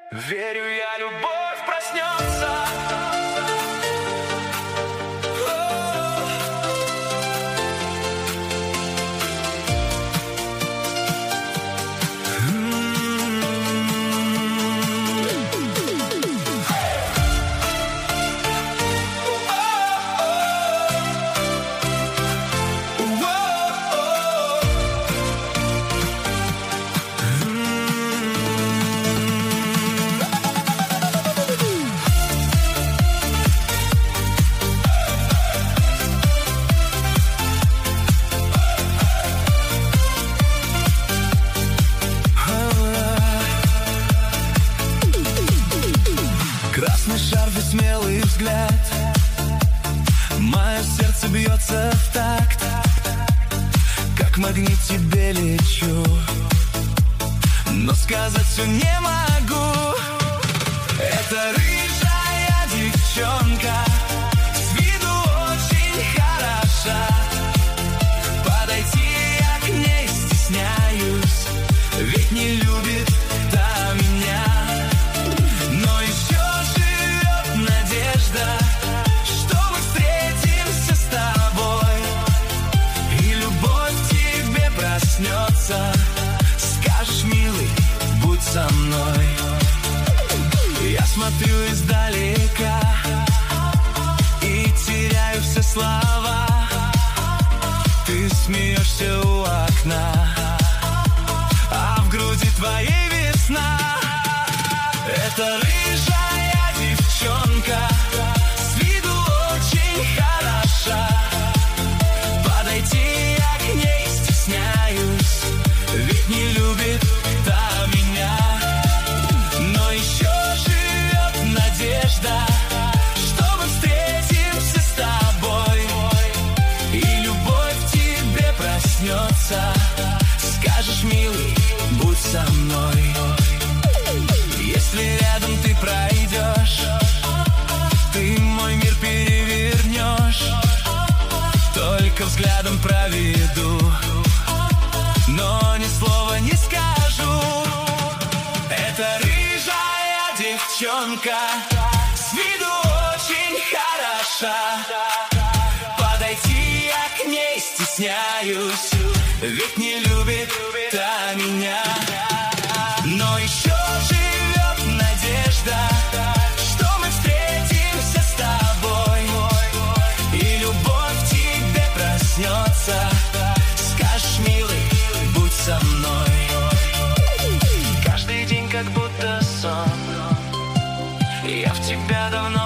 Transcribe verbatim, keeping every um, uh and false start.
Верю я, любовь проснется. Красный шарф и смелый взгляд, мое сердце бьется в такт, как магнит тебе лечу, но сказать все не могу. Это рыжая девчонка, с виду очень хороша. Подойти я к ней стесняюсь, ведь не любит та меня. Но еще живет надежда, что мы встретимся с тобой, и любовь в тебе проснется. Скажешь, милый, будь со мной. Я смотрю издалека и теряю все слова. Ты смеешься у окна, а в груди твоей весна. Это рыжая девчонка, с виду очень хороша. Подойти я к ней стесняюсь, ведь не любит та меня. Но еще живет надежда, что мы встретимся с тобой, и любовь в тебе проснется. Скажешь, милый, будь со мной. Если рядом ты пройдешь, ты мой мир перевернешь. Только взглядом проведу, но ни слова не скажу. Это рыжая девчонка, с виду очень хороша. Подойти я к ней стесняюсь, ведь не любит та меня. Но еще живет надежда, что мы встретимся с тобой, и любовь в тебе проснется. Скажешь, милый, будь со мной. Каждый день как будто сон, я в тебя давно